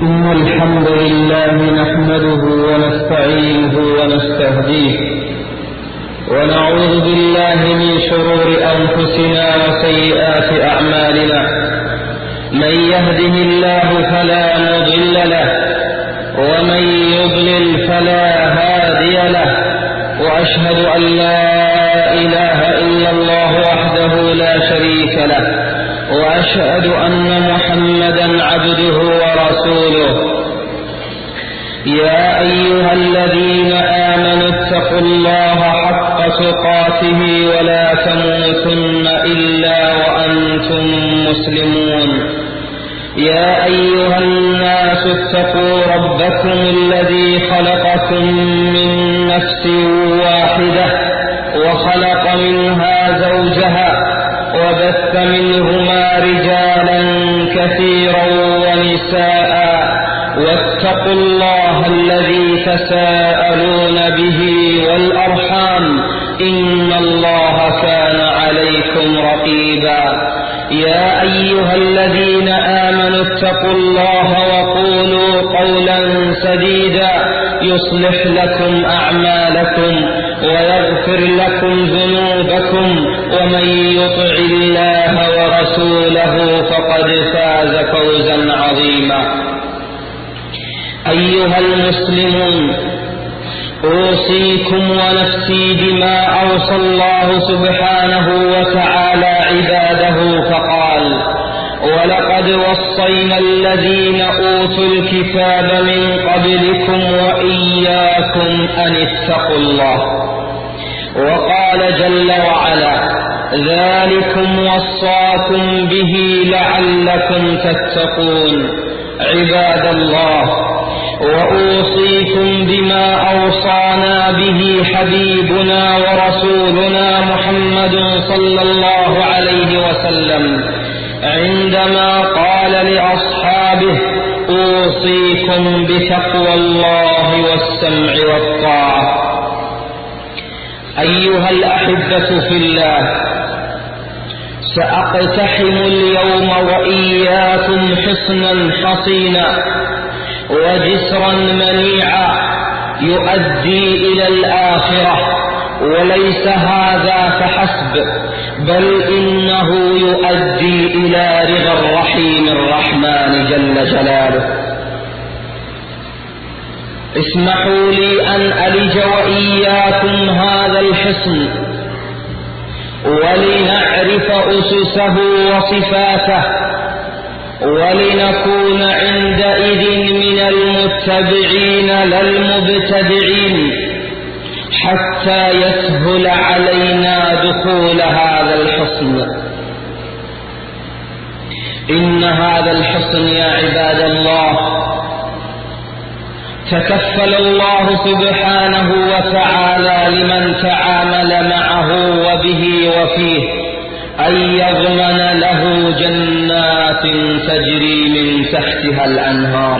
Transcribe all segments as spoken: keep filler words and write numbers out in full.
إن الحمد لله نحمده ونستعينه ونستهديه ونعوذ بالله من شرور أنفسنا وسيئات أعمالنا. من يهده الله فلا مضل له ومن يضلل فلا هادي له، وأشهد أن لا إله إلا الله وحده لا شريك له، وأشهد أن محمدا عبده ورسوله. يا أيها الذين آمنوا اتقوا الله حق تقاته ولا تموتن إلا وأنتم مسلمون. يا أيها الناس اتقوا ربكم الذي خلقكم من نفس واحدة وخلق منها زوجها وبث منهما رجالا كثيرا ونساء، واتقوا الله الذي تساءلون به والأرحام إن الله كان عليكم رقيبا. يا أيها الذين آمنوا اتقوا الله وقولوا قولا سديدا يصلح لكم أعمالكم ويغفر لكم ذنوبكم، ومن يطع الله ورسوله فقد فاز فوزا عظيما. أيها المسلمون، أوصيكم ونفسي بما أوصى الله سبحانه وتعالى عباده فقال: ولقد وصينا الذين أوتوا الكتاب من قبلكم وإياكم أن اتقوا الله. وقال جل وعلا: ذلكم وصاكم به لعلكم تتقون. عباد الله، وأوصيكم بما أوصانا به حبيبنا ورسولنا محمد صلى الله عليه وسلم عندما قال لأصحابه: أوصيكم بتقوى الله والسمع والطاعة. أيها الأحبة في الله، سأقتحم اليوم وإياكم حصنا حصينا وجسرا منيعا يؤدي إلى الآخرة، وليس هذا فحسب، بل إنه يؤدي إلى رضا الرحيم الرحمن جل جلاله. اسمحوا لي أن ألج وإياكم هذا الحصن ولنعرف أسسه وصفاته، ولنكون عندئذ من المتبعين لا المبتدعين، حتى يسهل علينا دخول هذا الحصن. إن هذا الحصن يا عباد الله تكفل الله سبحانه وتعالى لمن تعامل معه وبه وفيه أن يضمن له جنات تجري من تحتها الأنهار.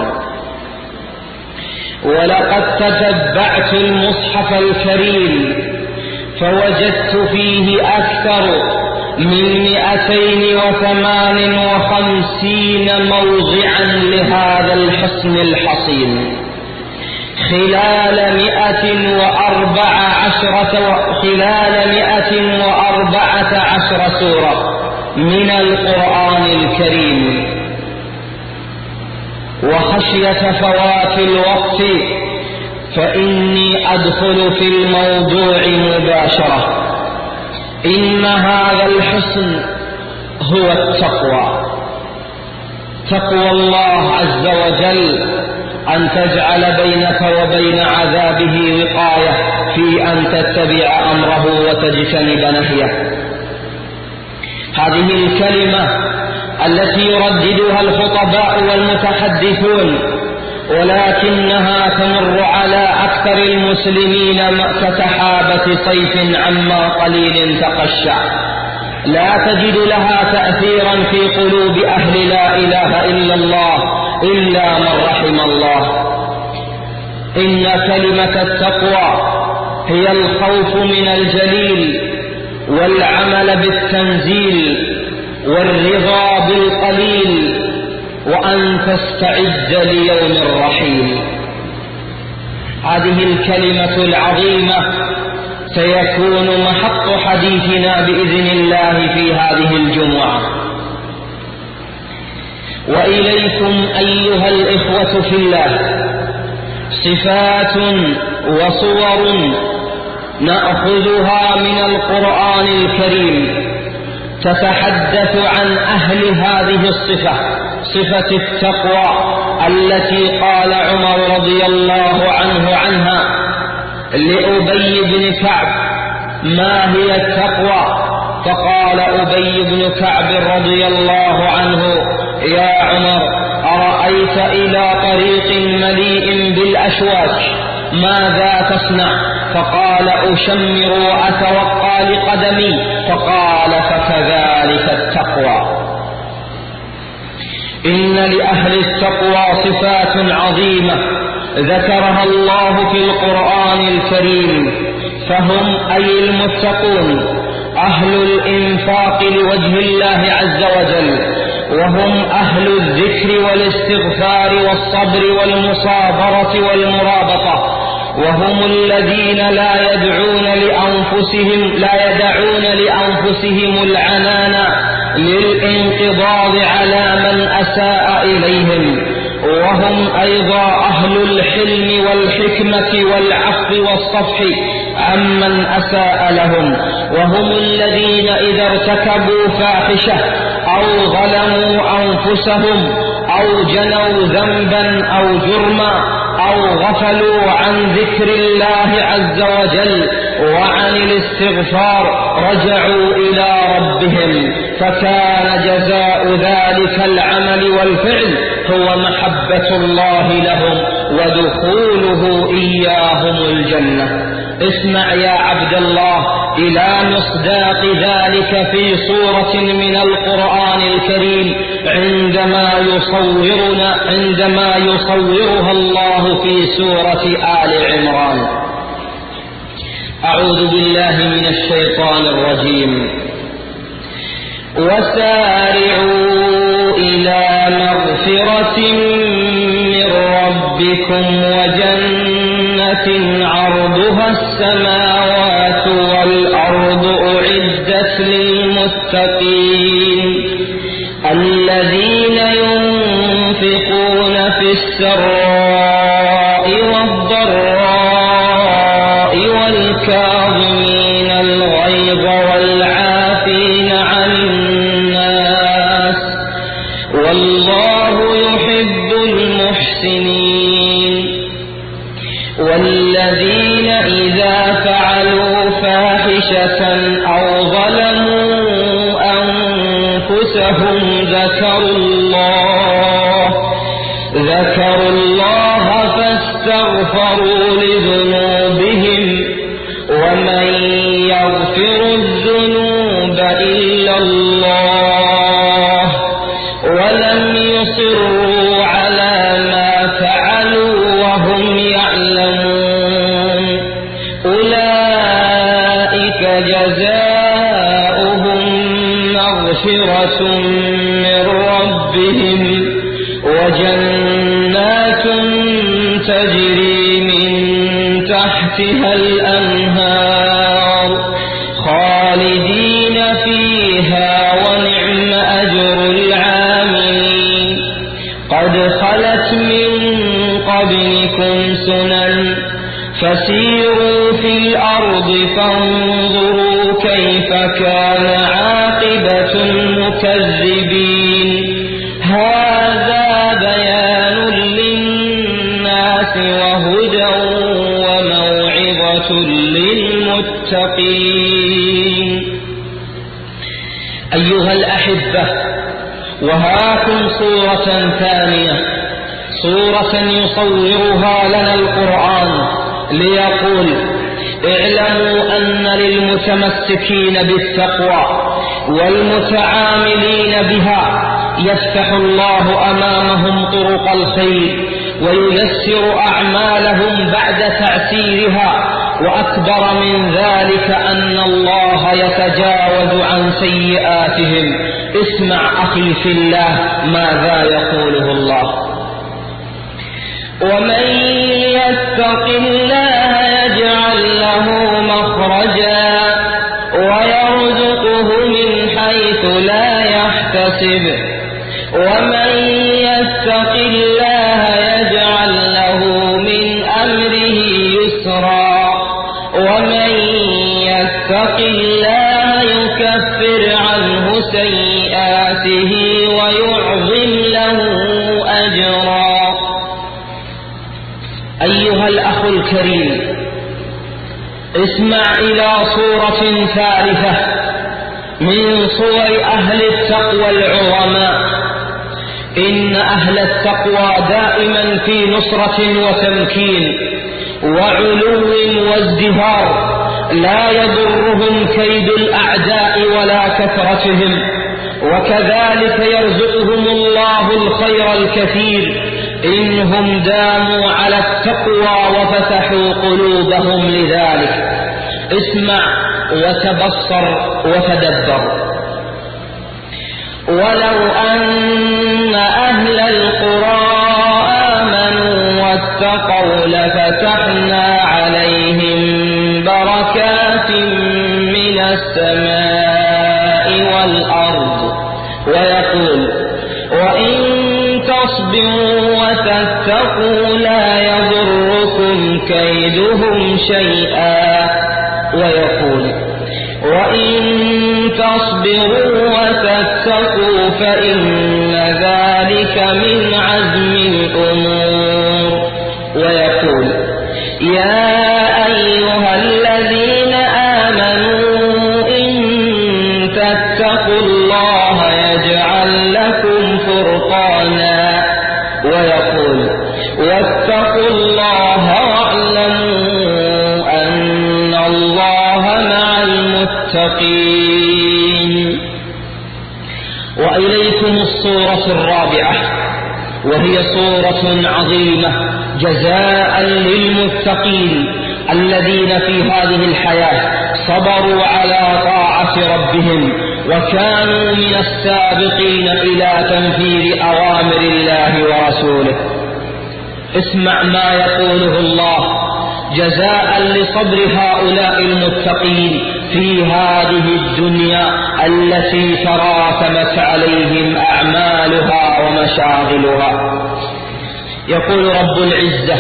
ولقد تتبعت المصحف الكريم فوجدت فيه أكثر من مئتين وثمان وخمسين موضعا لهذا الحصن الحصين، خلال مئة وأربع عشرة خلال مئة وأربعة عشر سورة من القرآن الكريم. وخشية فوات الوقت فإني أدخل في الموضوع مباشرة. إن هذا الحصن هو التقوى، تقوى الله عز وجل، أن تجعل بينك وبين عذابه وقاية في أن تتبع أمره وتجتنب نهيه. هذه الكلمة التي يرددها الخطباء والمتحدثون، ولكنها تمر على أكثر المسلمين كسحابة صيف عما قليل تقشع، لا تجد لها تأثيرا في قلوب أهل لا إله إلا الله إلا من رحم الله. إن كلمة التقوى هي الخوف من الجليل والعمل بالتنزيل والرضا بالقليل وأن تستعد ليوم الرحيل. هذه الكلمة العظيمة سيكون محط حديثنا بإذن الله في هذه الجمعة. وإليكم أيها الإخوة في الله صفات وصور نأخذها من القرآن الكريم تتحدث عن أهل هذه الصفة، صفة التقوى التي قال عمر رضي الله عنه عنها لأبي بن كعب: ما هي التقوى؟ فقال أبي بن كعب رضي الله عنه: يا عمر، أرأيت إلى طريق مليء بالأشواك ماذا تصنع؟ فقال: أشمر وأتوقى لقدمي. فقال: فكذلك التقوى. إن لأهل التقوى صفات عظيمة ذكرها الله في القرآن الكريم، فهم أي المتقون أهل الإنفاق لوجه الله عز وجل، وهم أهل الذكر والاستغفار والصبر والمصابرة والمرابطة، وهم الذين لا يدعون لأنفسهم لا يدعون لأنفسهم العنان للانقضاض على من أساء إليهم، وهم أيضا أهل الحلم والحكمة والعفو والصفح عمن أساء لهم، وهم الذين إذا ارتكبوا فاحشة أو ظلموا أنفسهم أو جنوا ذنبا أو جرما أو غفلوا عن ذكر الله عز وجل وعن الاستغفار رجعوا إلى ربهم، فكان جزاء ذلك العمل والفعل هو محبة الله لهم ودخوله إياهم الجنة. اسمع يا عبد الله إلى مصداق ذلك في سورة من القرآن الكريم عندما يصورنا عندما يصورها الله في سورة آل عمران. أعوذ بالله من الشيطان الرجيم. وسارعوا إلى مغفرة من ربكم وجنة عرضها السماوات والأرض أعدت للمتقين الذين ينفقون في السراء والضراء والكاظمين الغيظ والعافين عن الناس والله يحب المحسنين والذين إذا فعلوا فاحشة أو ظلموا أنفسهم ذكروا الله ذكروا الله فاستغفروا لذنوبهم ومن يغفر الذنوب إلا الله ولم يصروا على ما فعلوا وهم يعلمون أولئك جزاؤهم مغفرة من ربهم وجنات تجري من تحتها الأنهار خالدين فيها ونعم أجر العاملين قد خلت من قبلكم سنن فسيروا في الأرض فانظروا كيف كان عاقبة المكذبين هذا بيان للناس وهدى وموعظة للمتقين. أيها الأحبة، وهاكم صورة ثانية، صورة يصورها لنا القرآن ليقول: اعلموا أن للمتمسكين بالتقوى والمتعاملين بها يفتح الله أمامهم طرق الخير وييسر أعمالهم بعد تعسيرها، وأكبر من ذلك أن الله يتجاوز عن سيئاتهم اسمع أخي في الله ماذا يقوله الله: ومن يتق الله يجعل له مخرجا ويرزقه من حيث لا يحتسب ومن يتق الله يجعل له من أمره يسرا ومن يتق الله يكفر عنه سيئاته ويعظم له أجرا. أيها الأخ الكريم، اسمع إلى صورة ثالثة من صور أهل التقوى العظماء. إن أهل التقوى دائما في نصرة وتمكين وعلو وازدهار، لا يضرهم كيد الأعداء ولا كثرتهم، وكذلك يرزقهم الله الخير الكثير إنهم داموا على التقوى وفتحوا قلوبهم لذلك. اسمع وتبصر وتدبر. ولو أن أهل القرى آمنوا واتقوا لفتحنا عليهم بركات من السماء والأرض. ويقول: وإن تصبروا وتتقوا لا يضركم كيدهم شيئا. ويقول: وإن تصبروا وتتقوا فإن ذلك من عزم الأمور. ويقول: يا أيها الذين آمنوا إن تتقوا الله يجعل لكم فرقانا. ويقول: واتقوا الله واعلموا أن الله مع المتقين. وإليكم الصورة الرابعة، وهي صورة عظيمة جزاء للمتقين الذين في هذه الحياة صبروا على طاعة ربهم وكانوا من السابقين إلى تنفيذ أوامر الله ورسوله. اسمع ما يقوله الله جزاء لصبر هؤلاء المتقين في هذه الدنيا التي تراكمت عليهم أعمالها ومشاغلها. يقول رب العزة: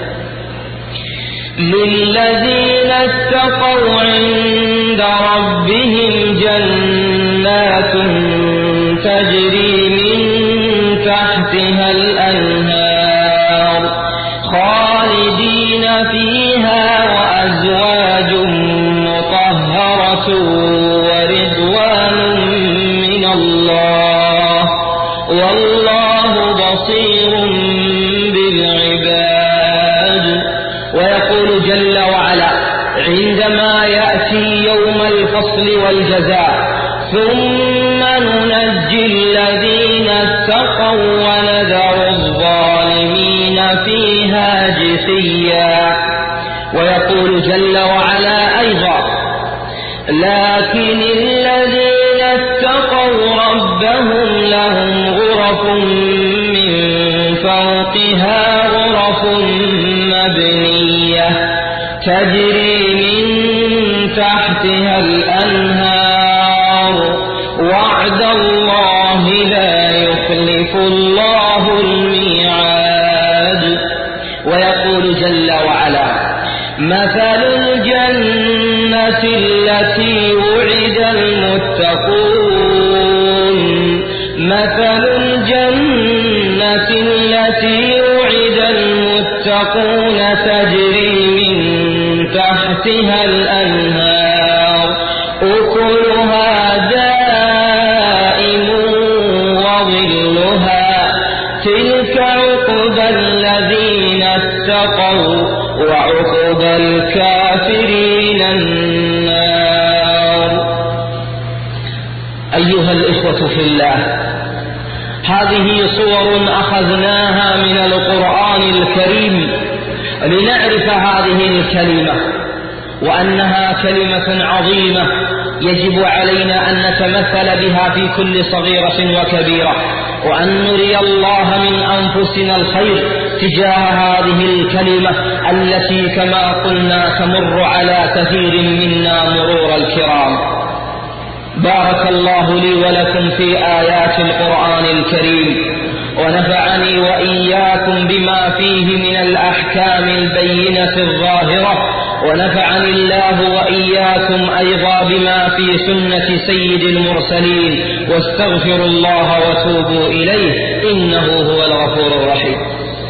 للذين اتقوا عند ربهم جنات تجري من تحتها الأنهار خالدين فيها وأزواج مطهرة ورضوان من الله والله بصير بالعباد. ويقول جل وعلا عندما يأتي يوم الفصل والجزاء: ثم ننجي الذين اتقوا ونذر الظالمين فيها جثيا. ويقول جل وعلا أيضا: لكن الذين اتقوا ربهم لهم غرف من فوقها غرف مبنية تجري من تحتها الأنهار وعد الله لا يخلف الله الميعاد. ويقول جل وعلا: مثل الجنة التي وعد المتقون مثل الجنة التي وعد المتقون تجري من تحتها الأنهار أكلها دائم وظلها تلك عقبى الذين اتقوا وعقبى الكافرين النار. أيها الإخوة في الله، هذه صور أخذناها من القرآن الكريم لنعرف هذه الكلمة وأنها كلمة عظيمة يجب علينا أن نتمثل بها في كل صغيرة وكبيرة، وأن نري الله من أنفسنا الخير تجاه هذه الكلمة التي كما قلنا تمر على كثير منا مرور الكرام. بارك الله لي ولكم في آيات القرآن الكريم، ونفعني وإياكم بما فيه من الأحكام البينة الظاهرة، ونفعني الله وإياكم أيضا بما في سنة سيد المرسلين، واستغفروا الله وتوبوا إليه إنه هو الغفور الرحيم.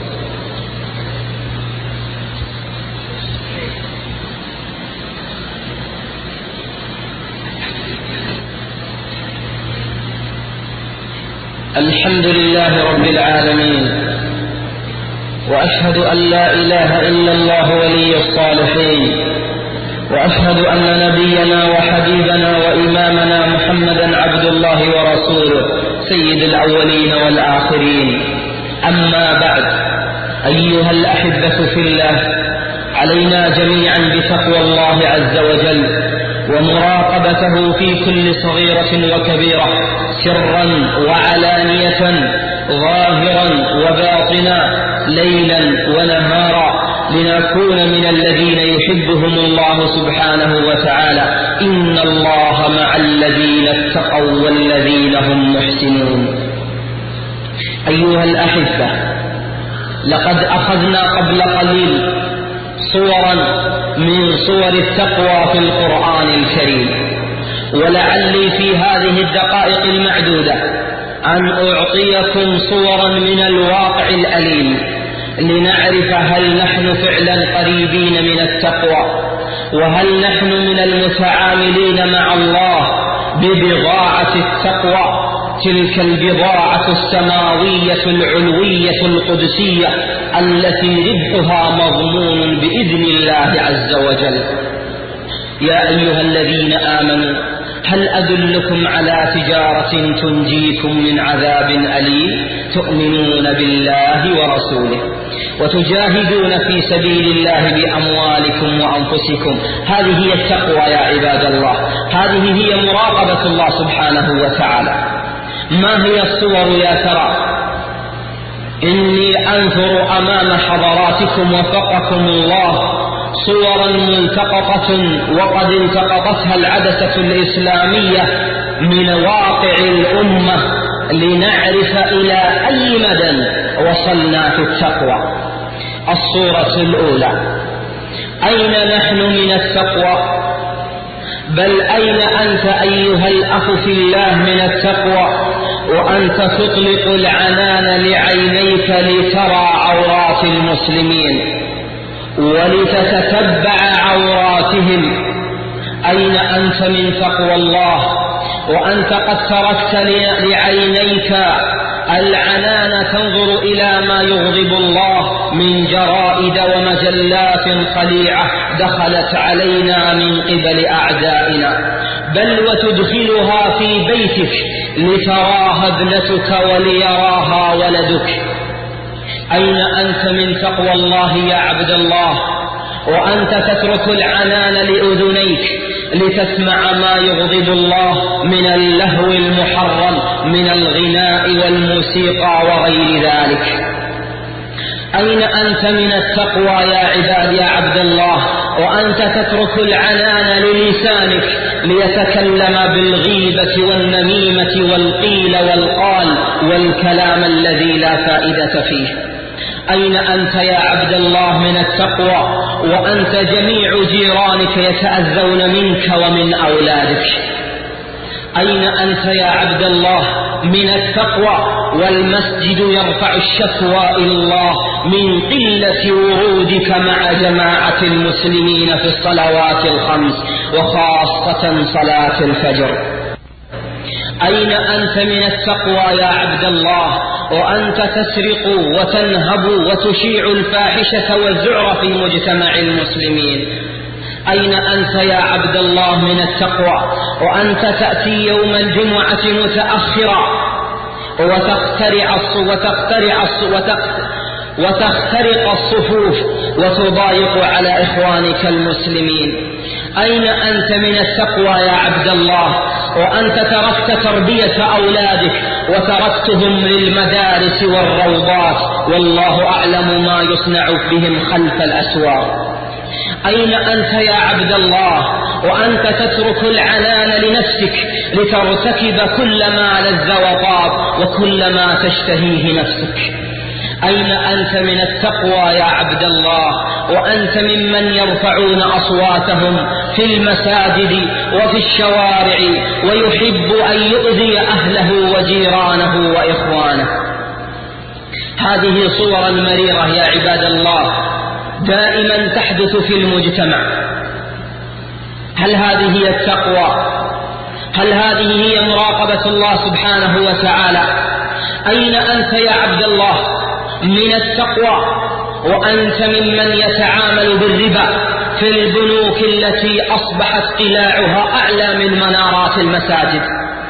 الحمد لله رب العالمين، وأشهد أن لا إله إلا الله ولي الصالحين، وأشهد أن نبينا وحبيبنا وإمامنا محمدا عبد الله ورسوله سيد الأولين والآخرين. أما بعد، أيها الأحبة في الله، علينا جميعا بتقوى الله عز وجل ومراقبته في كل صغيرة وكبيرة، سرا وعلانية، ظاهرا وباطنا، ليلا ونهارا، لنكون من الذين يحبهم الله سبحانه وتعالى. إن الله مع الذين اتقوا والذين هم محسنون. أيها الأحبة، لقد أخذنا قبل قليل صورا من صور التقوى في القرآن الكريم، ولعلي في هذه الدقائق المعدودة أن أعطيكم صورا من الواقع الأليم لنعرف هل نحن فعلا قريبين من التقوى، وهل نحن من المتعاملين مع الله ببضاعة التقوى، تلك البضاعة السماوية العلوية القدسية التي ربحها مضمون بإذن الله عز وجل. يا أيها الذين آمنوا، هل أدلكم على تجارة تنجيكم من عذاب أليم تؤمنون بالله ورسوله وتجاهدون في سبيل الله بأموالكم وأنفسكم. هذه هي التقوى يا عباد الله، هذه هي مراقبة الله سبحانه وتعالى. ما هي الصور يا ترى؟ إني أنثر أمام حضراتكم وفقكم الله صورا ملتقطة وقد التقطتها العدسة الإسلامية من واقع الأمة لنعرف إلى أي مدى وصلنا في التقوى. الصورة الأولى: أين نحن من التقوى؟ بل أين أنت أيها الأخ في الله من التقوى وأنت تطلق العنان لعينيك لترى عورات المسلمين ولتتتبع عوراتهم؟ أين أنت من تقوى الله وأنت قد تركت لعينيك العنان تنظر إلى ما يغضب الله من جرائد ومجلات خليعة دخلت علينا من قبل أعدائنا، بل وتدخلها في بيتك لتراها ابنتك وليراها ولدك؟ أين أنت من تقوى الله يا عبد الله وأنت تترك العنان لأذنيك لتسمع ما يغضب الله من اللهو المحرم من الغناء والموسيقى وغير ذلك؟ أين أنت من التقوى يا عباد يا عبد الله وأنت تترك العنان للسانك ليتكلم بالغيبة والنميمة والقيل والقال والكلام الذي لا فائدة فيه؟ أين أنت يا عبد الله من التقوى وأنت جميع جيرانك يتأذون منك ومن أولادك؟ أين أنت يا عبد الله من التقوى والمسجد يرفع الشكوى إلى الله من قلة ورودك مع جماعة المسلمين في الصلوات الخمس وخاصة صلاة الفجر؟ أين أنت من التقوى يا عبد الله وأنت تسرق وتنهب وتشيع الفاحشة والزعر في مجتمع المسلمين؟ أين أنت يا عبد الله من التقوى وأنت تأتي يوم الجمعة متأخرا وتخترع وتخترع وتخترق الصفوف وتضايق على إخوانك المسلمين؟ أين أنت من التقوى يا عبد الله وأنت تركت تربية أولادك وتركتهم للمدارس والروضات والله أعلم ما يصنع بهم خلف الأسوار؟ أين أنت يا عبد الله وأنت تترك العنان لنفسك لترتكب كل ما لذ وطاب وكل ما تشتهيه نفسك؟ أين أنت من التقوى يا عبد الله وأنت ممن يرفعون أصواتهم في المساجد وفي الشوارع ويحب أن يؤذي أهله وجيرانه وإخوانه؟ هذه صور مريرة يا عباد الله دائما تحدث في المجتمع. هل هذه هي التقوى؟ هل هذه هي مراقبة الله سبحانه وتعالى؟ أين أنت يا عبد الله من التقوى وأنت ممن يتعامل بالربا في البنوك التي أصبحت قلاعها أعلى من منارات المساجد؟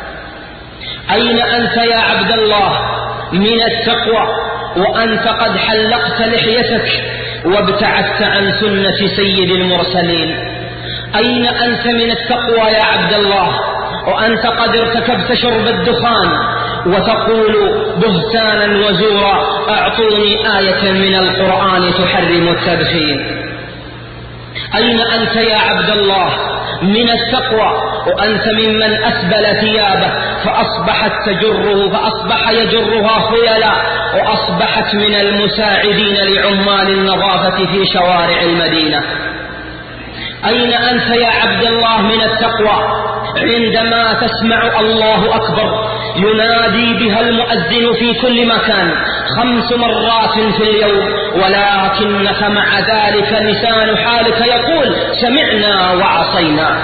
أين أنت يا عبد الله من التقوى وأنت قد حلقت لحيتك وابتعدت عن سنة سيد المرسلين؟ أين أنت من التقوى يا عبد الله وأنت قد ارتكبت شرب الدخان وتقول بهتانا وزورا أعطوني آية من القرآن تحرم التدخين؟ أين أنت يا عبد الله من التقوى وأنت ممن أسبل ثيابه فأصبحت تجره فأصبح يجرها خيلا وأصبحت من المساعدين لعمال النظافة في شوارع المدينة؟ أين أنت يا عبد الله من التقوى عندما تسمع الله أكبر ينادي بها المؤذن في كل مكان خمس مرات في اليوم ولكنك مع ذلك لسان حالك يقول سمعنا وعصينا؟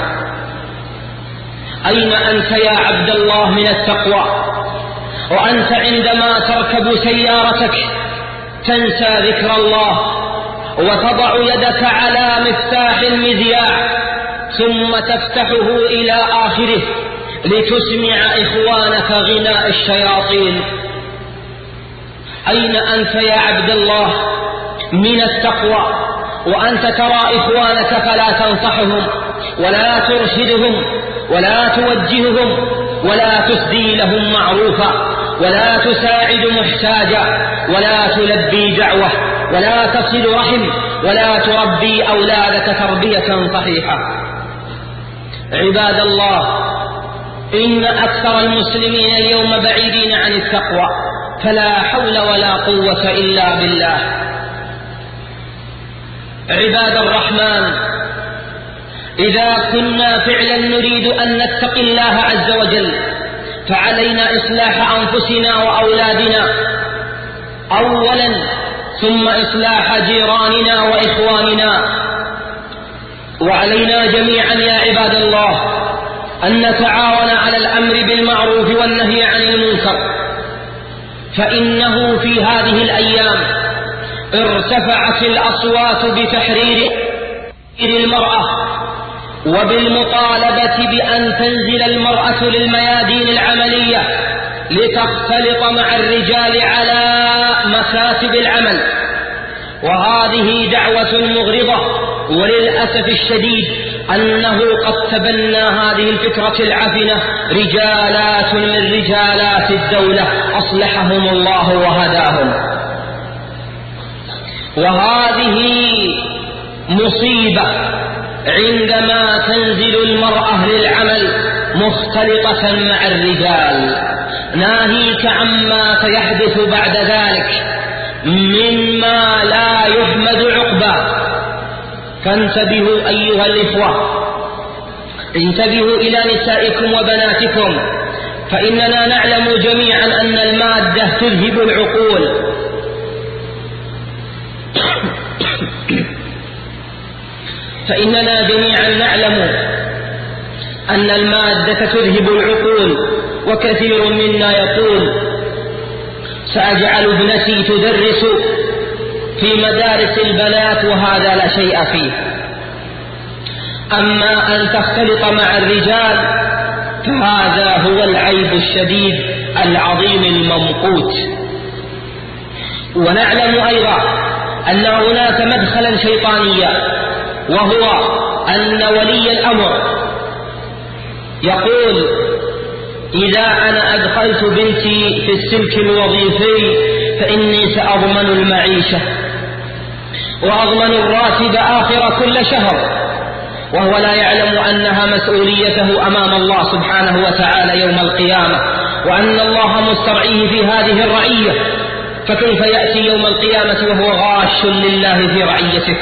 أين أنت يا عبد الله من التقوى وأنت عندما تركب سيارتك تنسى ذكر الله وتضع يدك على مفتاح المذياع ثم تفتحه إلى آخره لتسمع إخوانك غناء الشياطين؟ أين أنت يا عبد الله من التقوى وأنت ترى إخوانك فلا تنصحهم ولا ترشدهم ولا توجههم ولا تسدي لهم معروفا ولا تساعد محتاجا ولا تلبي دعوة ولا تصل رحم ولا تربي أولادك تربية صحيحة؟ عباد الله إن أكثر المسلمين اليوم بعيدين عن التقوى فلا حول ولا قوة إلا بالله. عباد الرحمن إذا كنا فعلا نريد أن نتقي الله عز وجل فعلينا إصلاح أنفسنا وأولادنا أولا ثم إصلاح جيراننا وإخواننا. وعلينا جميعا يا عباد الله أن نتعاون على الأمر بالمعروف والنهي عن المنكر، فإنه في هذه الأيام ارتفعت الأصوات بتحرير المرأة وبالمطالبة بأن تنزل المرأة للميادين العملية لتختلط مع الرجال على مكاتب العمل، وهذه دعوة مغرضة. وللأسف الشديد أنه قد تبنى هذه الفكرة العفنة رجالات من رجالات الدولة أصلحهم الله وهداهم، وهذه مصيبة عندما تنزل المرأة للعمل مختلطة مع الرجال. ناهيك عما سيحدث بعد ذلك مما لا يحمد عقباه. فانتبهوا أيها الإخوة، انتبهوا إلى نسائكم وبناتكم، فإننا نعلم جميعا أن المادة تذهب العقول. فإننا جميعا نعلم أن المادة تذهب العقول، وكثير منا يقول سأجعل ابنتي تدرس في مدارس البنات وهذا لا شيء فيه. أما أن تختلط مع الرجال فهذا هو العيب الشديد العظيم الممقوت. ونعلم أيضا أن هناك مدخلا شيطانيا، وهو أن ولي الأمر يقول إذا أنا أدخلت بنتي في السلك الوظيفي فإني سأضمن المعيشة وأضمن الراتب آخر كل شهر، وهو لا يعلم أنها مسؤوليته أمام الله سبحانه وتعالى يوم القيامة، وأن الله مسترعيه في هذه الرعية، فكيف يأتي يوم القيامة وهو غاش لله في رعيته؟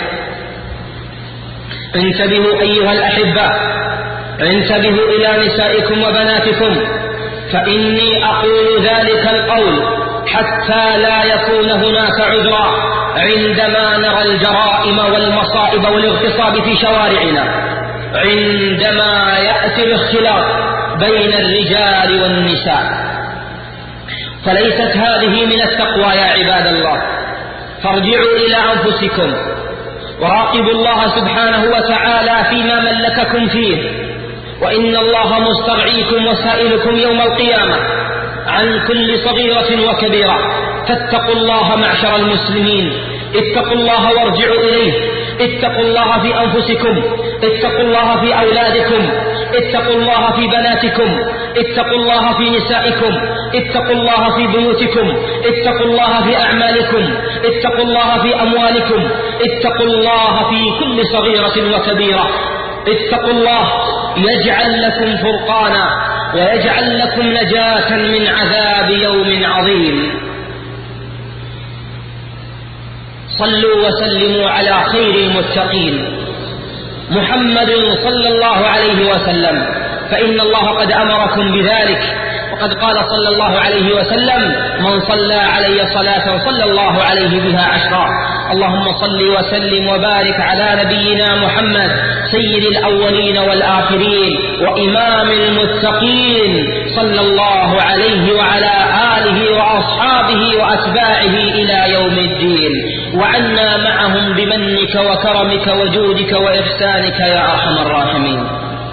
انتبهوا أيها الأحباء، انتبهوا إلى نسائكم وبناتكم، فإني أقول ذلك القول حتى لا يكون هناك عذرا عندما نرى الجرائم والمصائب والاغتصاب في شوارعنا، عندما يأتي الاختلاط بين الرجال والنساء. فليست هذه من التقوى يا عباد الله. فارجعوا إلى أنفسكم وراقبوا الله سبحانه وتعالى فيما ملككم فيه، وإن الله مسترعيكم وسائلكم يوم القيامة عن كل صغيرة وكبيرة. فاتقوا الله معشر المسلمين، اتقوا الله وارجعوا إليه، اتقوا الله في أنفسكم، اتقوا الله في أولادكم، اتقوا الله في بناتكم، اتقوا الله في نسائكم، اتقوا الله في بيوتكم، اتقوا الله في أعمالكم، اتقوا الله في أموالكم، اتقوا الله في كل صغيرة وكبيرة. اتقوا الله يجعل لكم فرقانا ويجعل لكم نجاة من عذاب يوم عظيم. صلوا وسلموا على خير المتقين محمد صلى الله عليه وسلم، فإن الله قد أمركم بذلك، وقد قال صلى الله عليه وسلم: من صلى علي صلاة صلى الله عليه بها عشرا. اللهم صل وسلم وبارك على نبينا محمد سيد الأولين والآخرين وإمام المتقين صلى الله عليه وعلى آله وأصحابه وأتباعه إلى يوم الدين، وعنا معهم بمنك وكرمك وجودك وإحسانك يا أرحم الراحمين.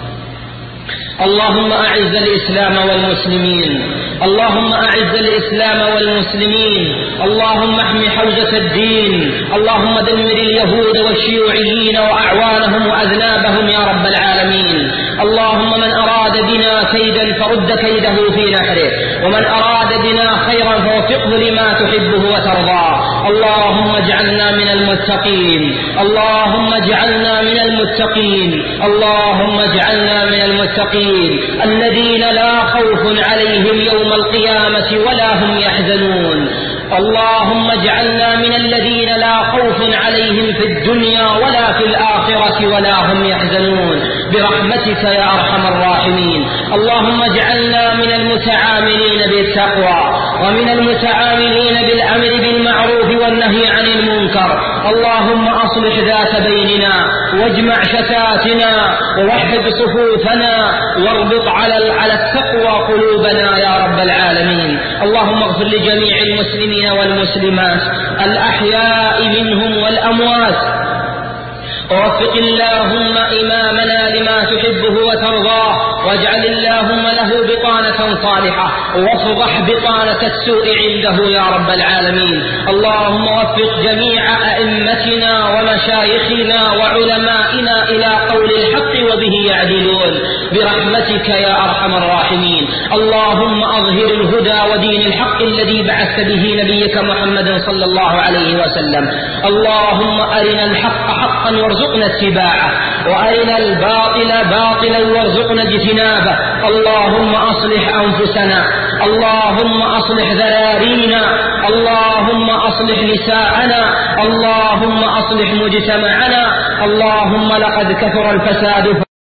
اللهم أعز الإسلام والمسلمين، اللهم أعز الإسلام والمسلمين، اللهم احم حوزة الدين، اللهم دمر اليهود والشيوعيين وأعوانهم وأذنابهم يا رب العالمين. اللهم من أراد بنا كيدا فرد كيده في نحره، ومن أراد بنا خيرا فوفقه لما تحبه وترضاه. اللهم اجعلنا من المتقين، اللهم اجعلنا من المتقين، اللهم اجعلنا من المتقين الذين لا خوف عليهم يوم القيامة ولا هم يحزنون. اللهم اجعلنا من الذين لا خوف عليهم في الدنيا ولا في الآخرة ولا هم يحزنون برحمتك يا أرحم الراحمين. اللهم اجعلنا من المتعاملين بالتقوى ومن المتعاملين بالأمر بالمعروف والنهي عن المنكر. اللهم أصلح ذات بيننا واجمع شتاتنا ووحد صفوفنا واربط على على التقوى قلوبنا يا رب العالمين. اللهم اغفر لجميع المسلمين والمسلمات الأحياء منهم والأموات، ووفق اللهم إمامنا لما تحبه وترضاه، واجعل اللهم له بطانة صالحة وافضح بطانة السوء عنده يا رب العالمين. اللهم وفق جميع أئمتنا ومشايخنا وعلمائنا إلى قول الحق وبه يعدلون برحمتك يا أرحم الراحمين. اللهم أظهر الهدى ودين الحق الذي بعثت به نبيك محمد صلى الله عليه وسلم. اللهم أرنا الحق حقا وارزقنا اتباعه، وأرنا الباطل باطلا وارزقنا اجتنابه. اللهم أصلح أنفسنا، اللهم أصلح ذرارينا، اللهم أصلح نساءنا، اللهم أصلح مجتمعنا. اللهم لقد كثر الفساد